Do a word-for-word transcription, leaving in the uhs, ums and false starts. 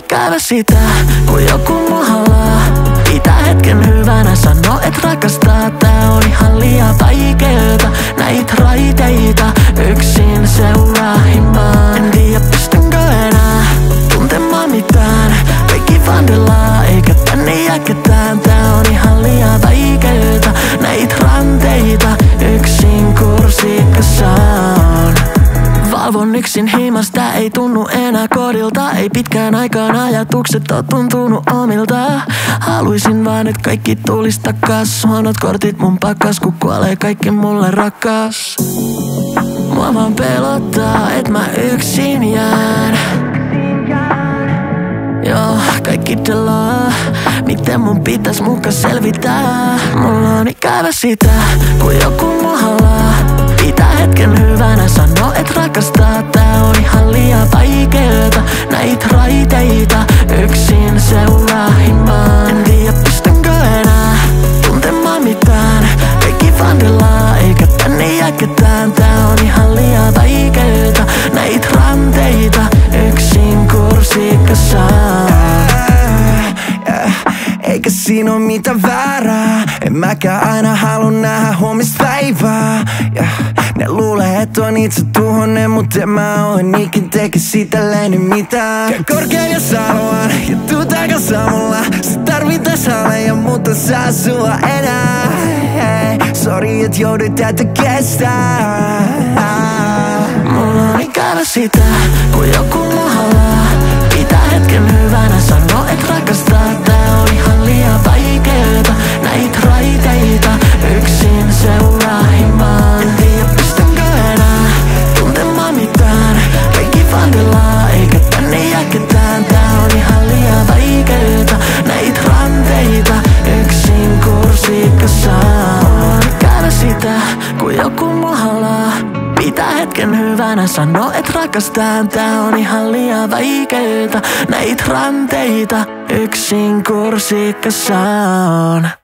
ikävä sitä, kun joku mua halaa. Pitää hetken hyvänä, sano et rakastaa. Tää on ihan liian vaikeeta, näitä raiteita yksin seuraa himaan. En tiedä pystynkö enää tuntemaan mitään, kaikki vandelaa eikä tänne jää ketään. Tää on ihan liian vaikeeta, näitä ranteita yksin kurssikassaan. Valvon yksin himasta, ei tunnu enää kodilta. Ei pitkään aikaan ajatukset oo tuntunut omilta. Haluisin vaan, et kaikki tulis takas. Huonot kortit mun pakas, kun kuolee kaikki mulle rakas. Mua vaan pelottaa, et mä yksin jään. Joo, kaikki delaa, miten mun pitäis muka selvitää. Mulla on ikävä sitä, kun joku mua halaa. Pitää hetken hyvänä, sano et rakastaa. Tää on ihan liian vaikeeta, näitä raiteita yksin seuraa himaan. En tiedä pystynkö enää tuntemaan mitään, kaikki vandelaa eikä tänne jää ketään. Tää on ihan liian vaikeeta, näitä ranteita yksin kurssikassaan. Eikä siinä oo mitään väärää, en mäkään aina halua nähdä huomista päivää. Yeah. Ne luulee, et on itse tuhonen, mut en mä oo ikin tekis itselleen mitään. Käyn korkean ja sanoan, ja tuu takas samalla. Sä tarvitais haleja, mutta saa sua enää. Hey, sori et joudut tätä kestää. Mulla on ikävä sitä, kun joku mua halaa. Pitää hetken hyvänä, sano et rakastaa. Tää on ihan liian vaikeeta, näitä raiteita yksin seuraa himaan. En tiedä pystynkö enää tuntemaan mitään, kaikki vandelaa eikä tänne jää ketään. Tää on ihan liian vaikeeta, näitä ranteita yksin kurssikassaan. Ikävä sitä, kun joku mua halaa. Pitää hetken hyvänä, sano et rakastaa. Tää on ihan liian vaikeeta, näitä ranteita yksin kurssikassaan.